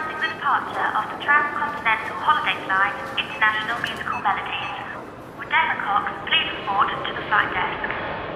announcing the departure of the Transcontinental Holiday Flight International Musical Melodies. Would Damon Cox please report to the flight desk?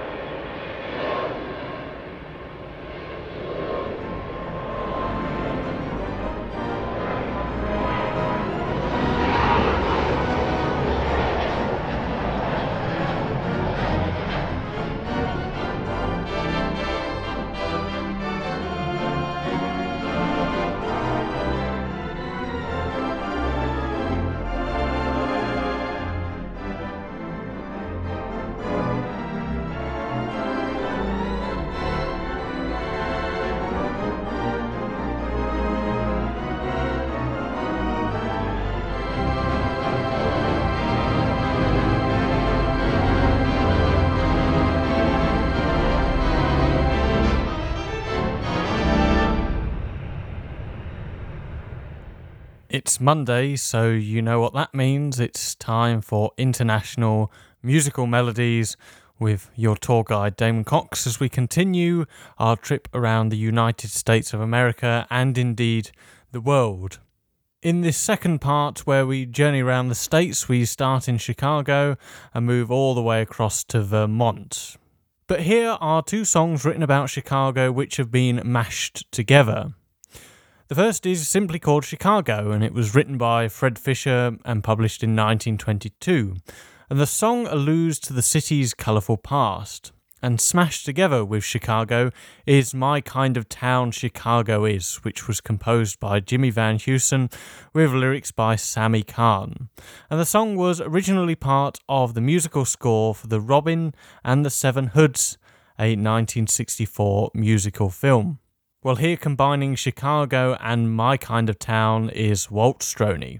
It's Monday, so you know what that means. It's time for International Musical Melodies with your tour guide Damon Cox as we continue our trip around the United States of America and indeed the world. In this second part where we journey around the States, we start in Chicago and move all the way across to Vermont. But here are two songs written about Chicago which have been mashed together. The first is simply called Chicago, and it was written by Fred Fisher and published in 1922. And the song alludes to the city's colourful past. And smashed together with Chicago is My Kind of Town Chicago Is, which was composed by Jimmy Van Heusen with lyrics by Sammy Kahn. And the song was originally part of the musical score for The Robin and the Seven Hoods, a 1964 musical film. Well, here combining Chicago and My Kind of Town is Walt Stroney.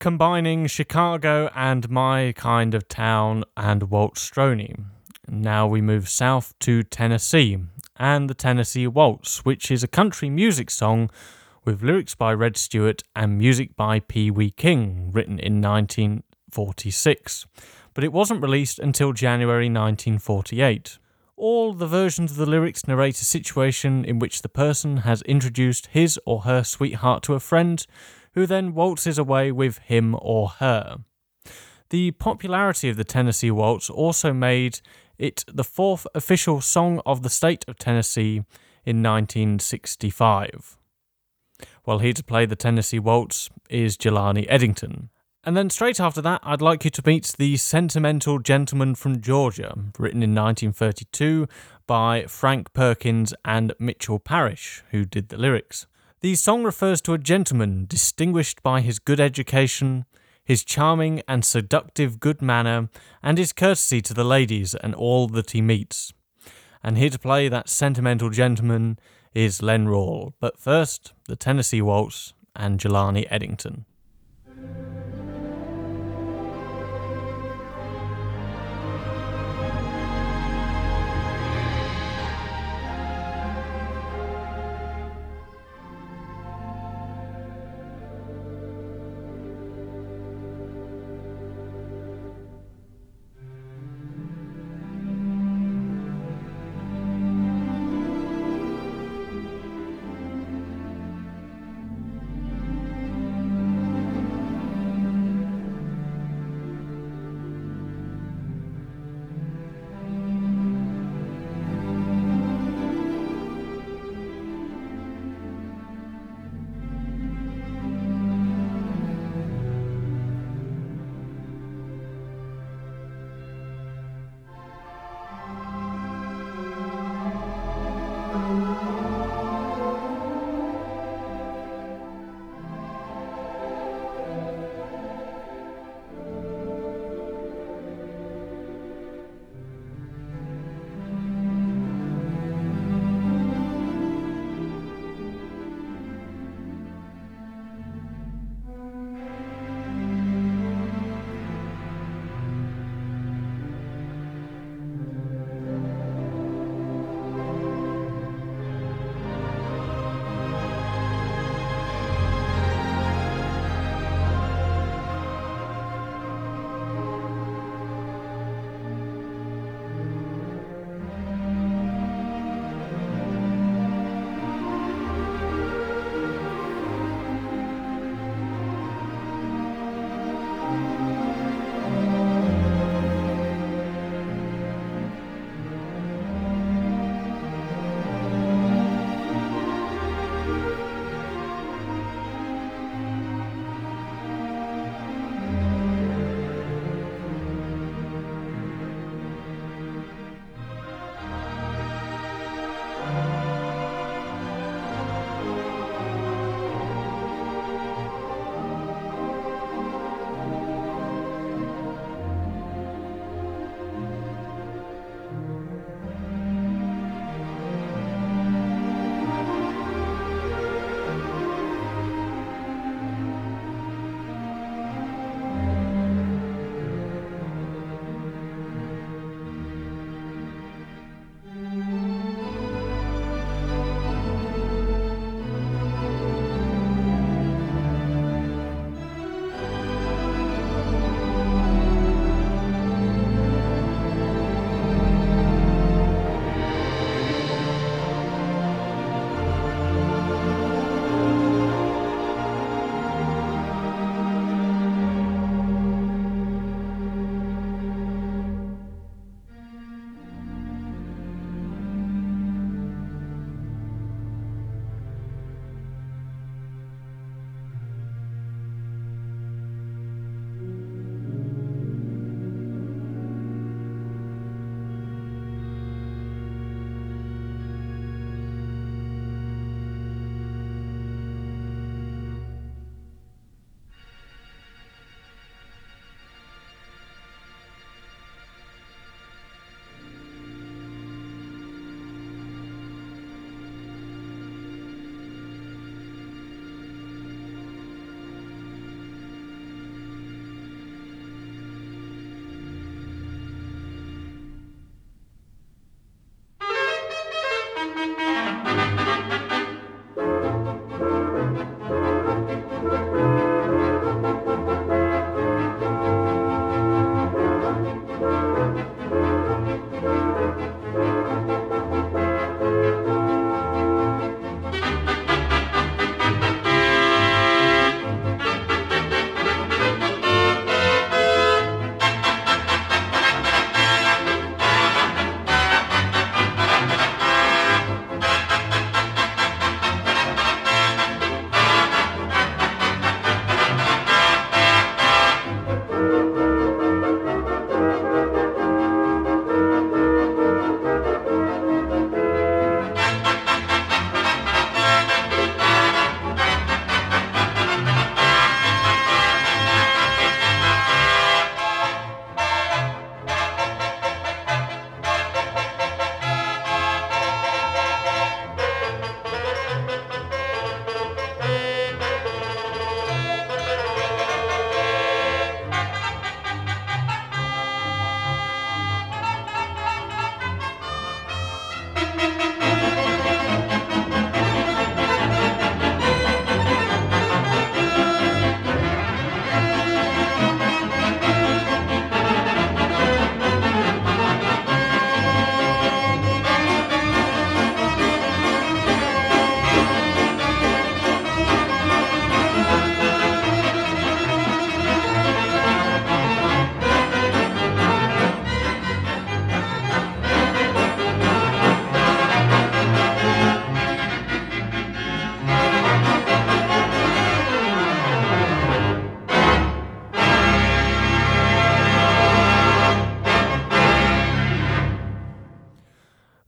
combining Chicago and My Kind of Town and Walt Stroney. Now we move south to Tennessee and the Tennessee Waltz, which is a country music song with lyrics by Red Stewart and music by Pee Wee King, written in 1946. But it wasn't released until January 1948. All the versions of the lyrics narrate a situation in which the person has introduced his or her sweetheart to a friend who then waltzes away with him or her. The popularity of the Tennessee Waltz also made it the fourth official song of the state of Tennessee in 1965. Well, here to play the Tennessee Waltz is Jelani Eddington. And then straight after that, I'd like you to meet The Sentimental Gentleman from Georgia, written in 1932 by Frank Perkins and Mitchell Parish, who did the lyrics. The song refers to a gentleman distinguished by his good education, his charming and seductive good manner, and his courtesy to the ladies and all that he meets. And here to play that sentimental gentleman is Len Rawle. But first, the Tennessee Waltz and Jelani Eddington.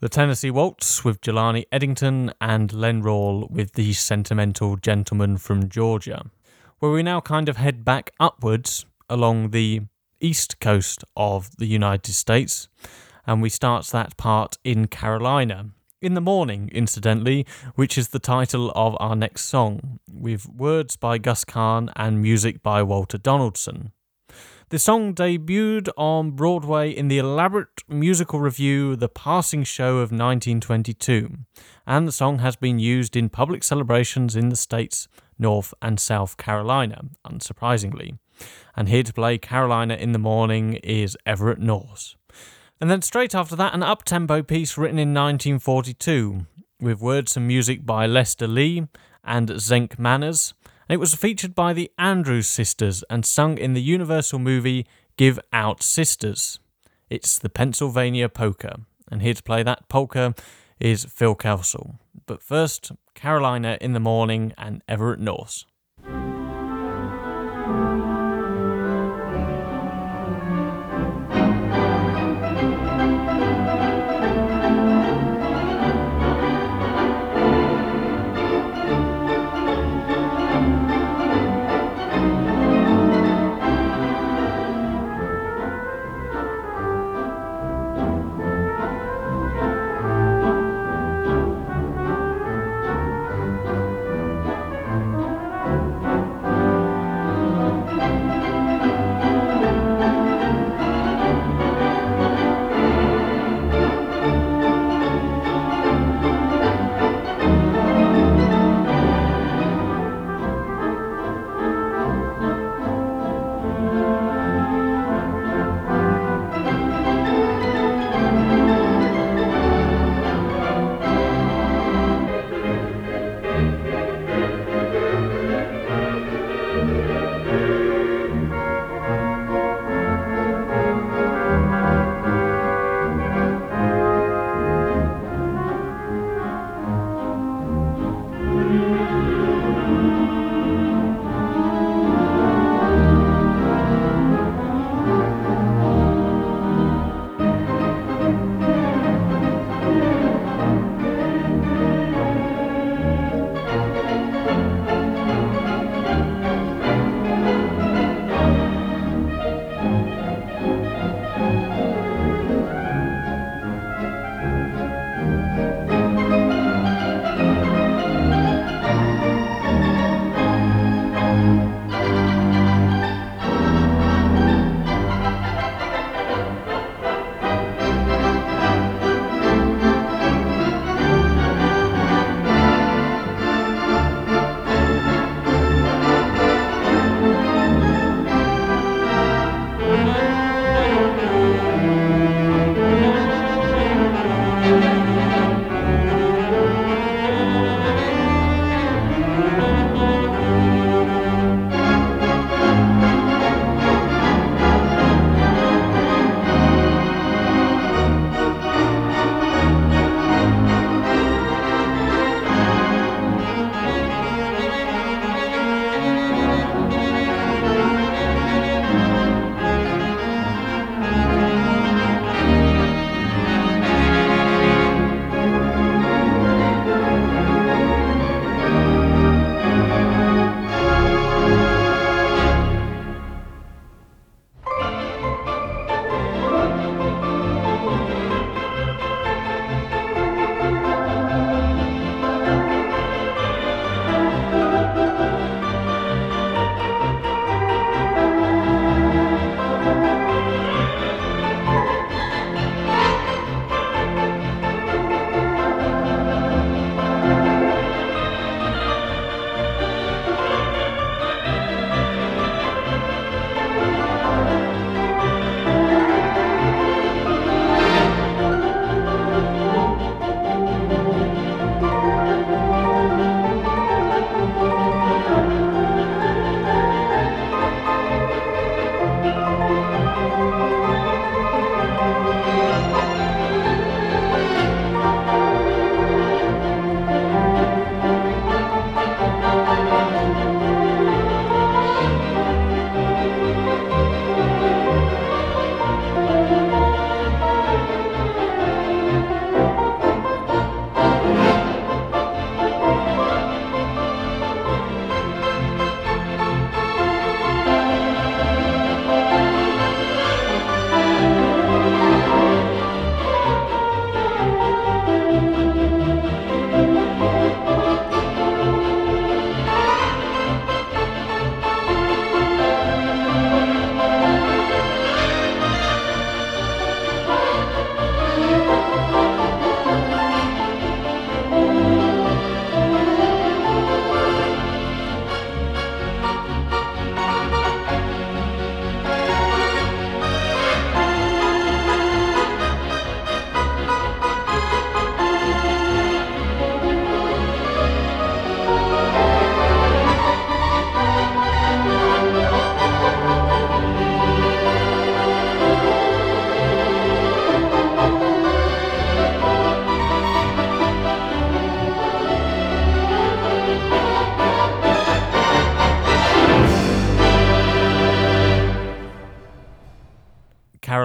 the Tennessee Waltz with Jelani Eddington, and Len Rawle with The Sentimental Gentleman from Georgia, where we now kind of head back upwards along the east coast of the United States, and we start that part in Carolina. In the Morning, incidentally, which is the title of our next song, with words by Gus Kahn and music by Walter Donaldson. The song debuted on Broadway in the elaborate musical revue The Passing Show of 1922, and the song has been used in public celebrations in the states North and South Carolina, unsurprisingly. And here to play Carolina in the Morning is Everett North. And then straight after that, an up-tempo piece written in 1942, with words and music by Lester Lee and Zenk Manners. And it was featured by the Andrews Sisters and sung in the Universal movie Give Out Sisters. It's the Pennsylvania Polka. And here to play that polka is Phil Kelsall. But first, Carolina in the Morning and Everett North.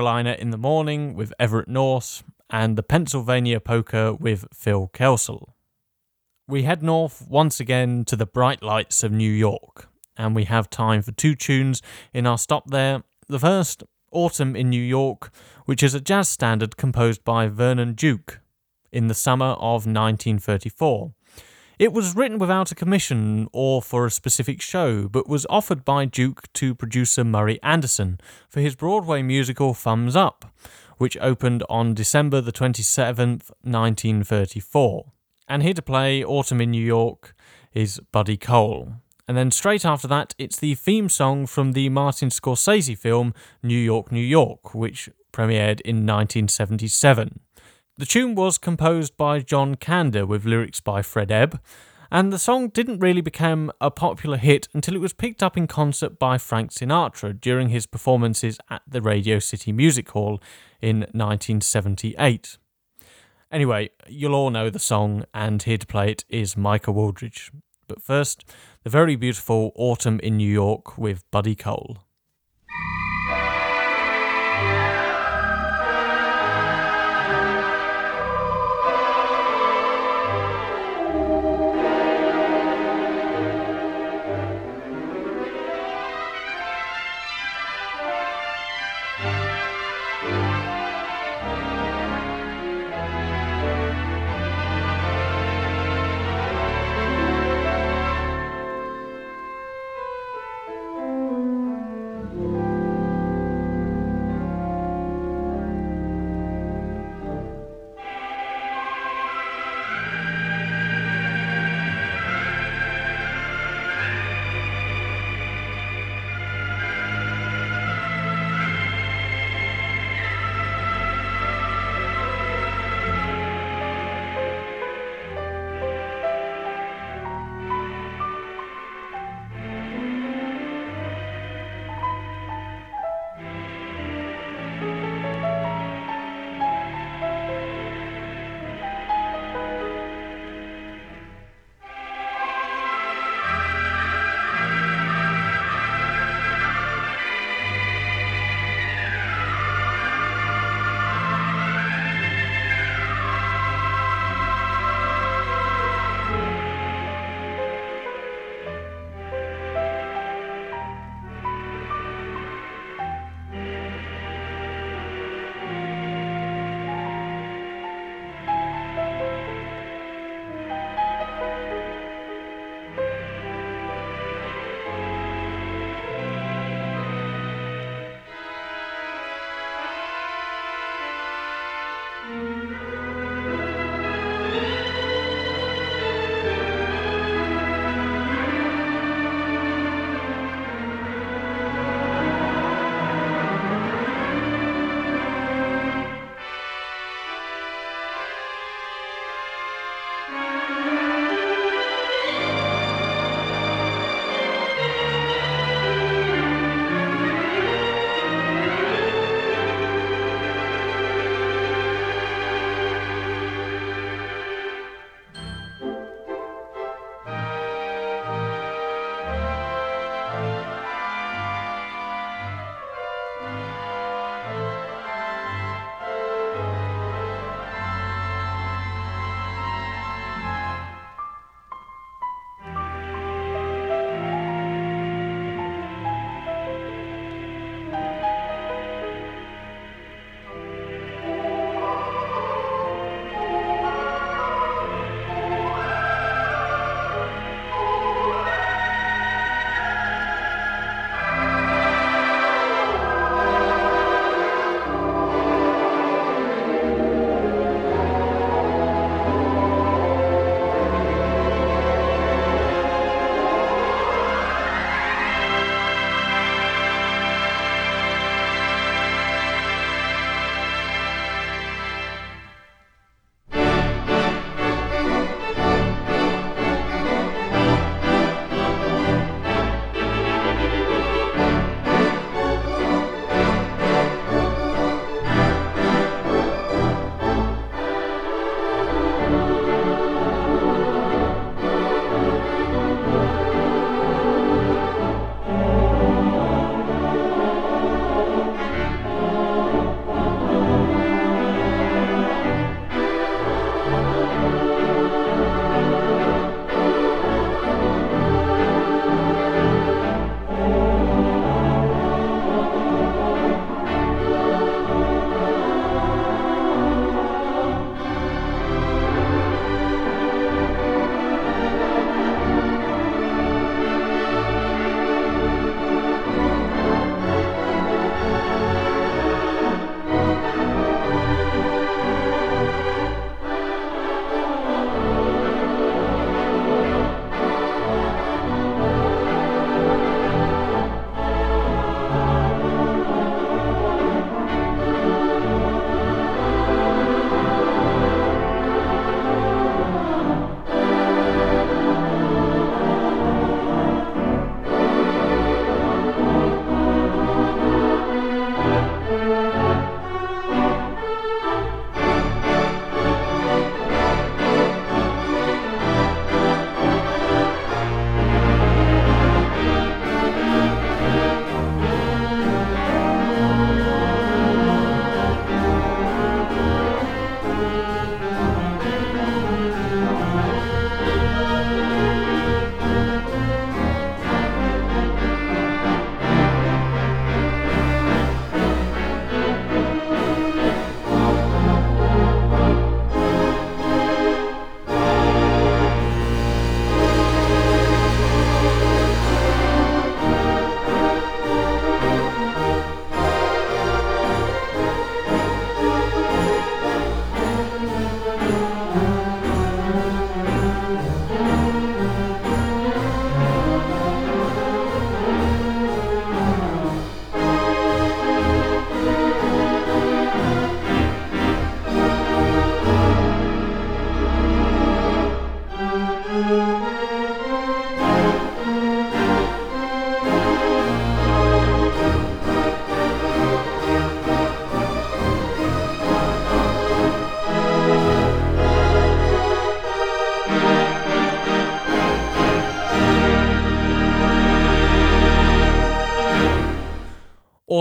Carolina in the Morning with Everett North, and The Pennsylvania Polka with Phil Kelsall. We head north once again to the bright lights of New York, and we have time for 2 tunes in our stop there. The first, Autumn in New York, which is a jazz standard composed by Vernon Duke in the summer of 1934. It was written without a commission or for a specific show, but was offered by Duke to producer Murray Anderson for his Broadway musical Thumbs Up, which opened on December the 27th, 1934. And here to play Autumn in New York is Buddy Cole. And then straight after that, it's the theme song from the Martin Scorsese film New York, New York, which premiered in 1977. The tune was composed by John Kander with lyrics by Fred Ebb, and the song didn't really become a popular hit until it was picked up in concert by Frank Sinatra during his performances at the Radio City Music Hall in 1978. Anyway, you'll all know the song, and here to play it is Micah Wooldridge. But first, the very beautiful Autumn in New York with Buddy Cole.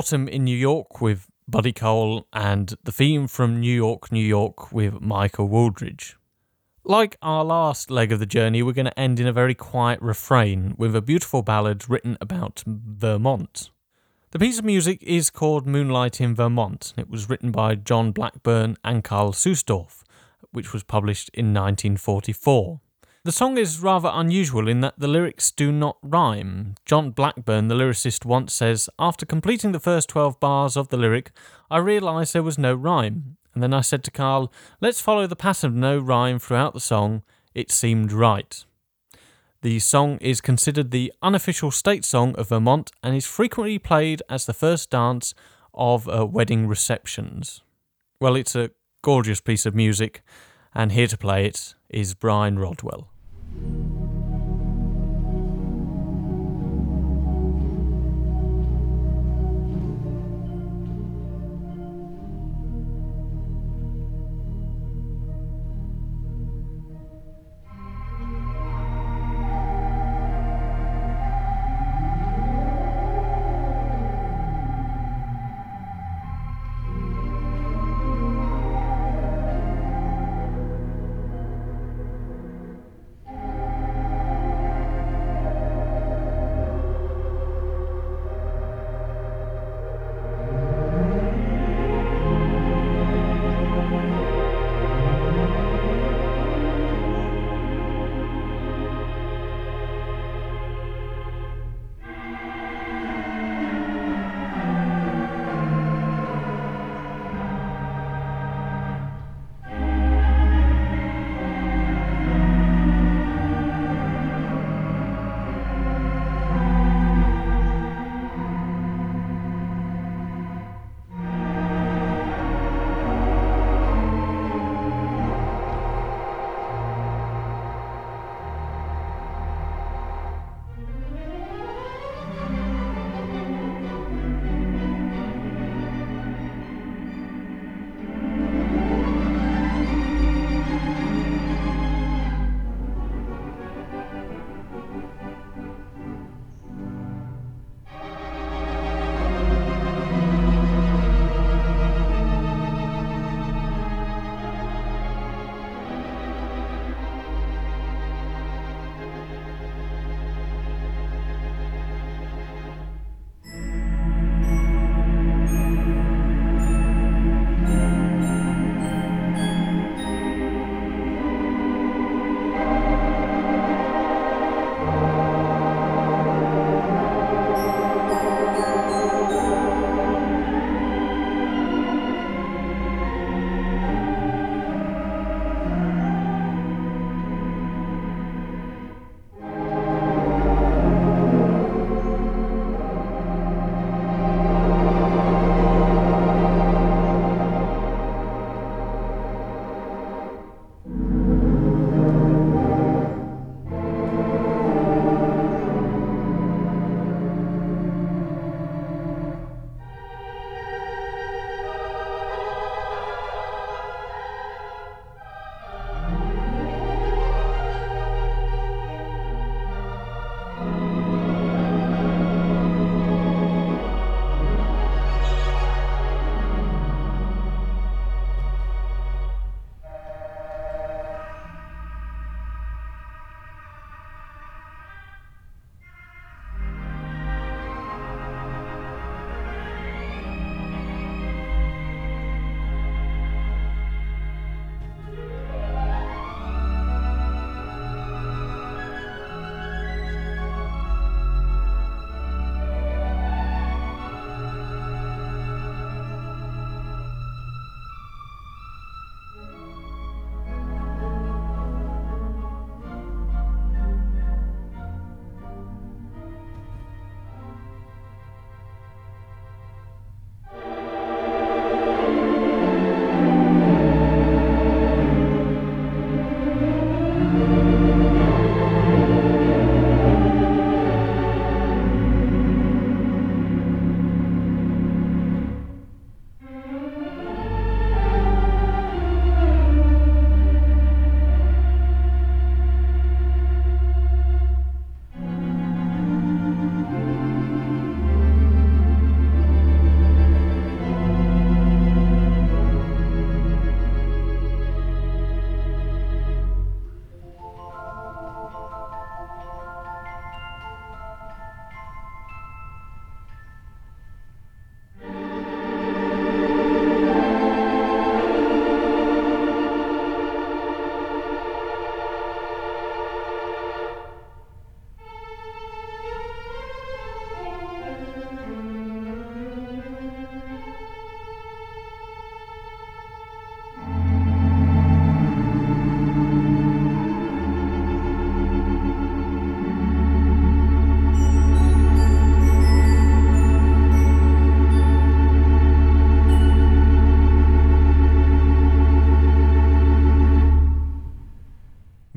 Autumn in New York with Buddy Cole, and The Theme from New York, New York with Michael Wooldridge. Like our last leg of the journey, we're going to end in a very quiet refrain with a beautiful ballad written about Vermont. The piece of music is called Moonlight in Vermont. It was written by John Blackburn and Karl Susdorf, which was published in 1944. The song is rather unusual in that the lyrics do not rhyme. John Blackburn, the lyricist, once says, "After completing the first 12 bars of the lyric, I realised there was no rhyme. And then I said to Karl, let's follow the pattern of no rhyme throughout the song. It seemed right." The song is considered the unofficial state song of Vermont and is frequently played as the first dance of wedding receptions. Well, it's a gorgeous piece of music, and here to play it is Brian Rodwell.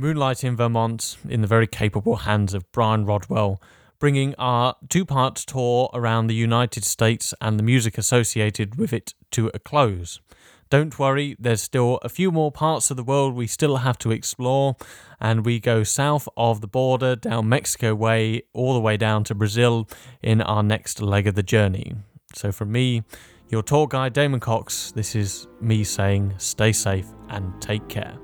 Moonlight in Vermont in the very capable hands of Brian Rodwell, bringing our two-part tour around the United States and the music associated with it to a close. Don't worry, there's still a few more parts of the world we still have to explore, and we go south of the border, down Mexico way, all the way down to Brazil in our next leg of the journey. So from me, your tour guide Damon Cox, this is me saying stay safe and take care.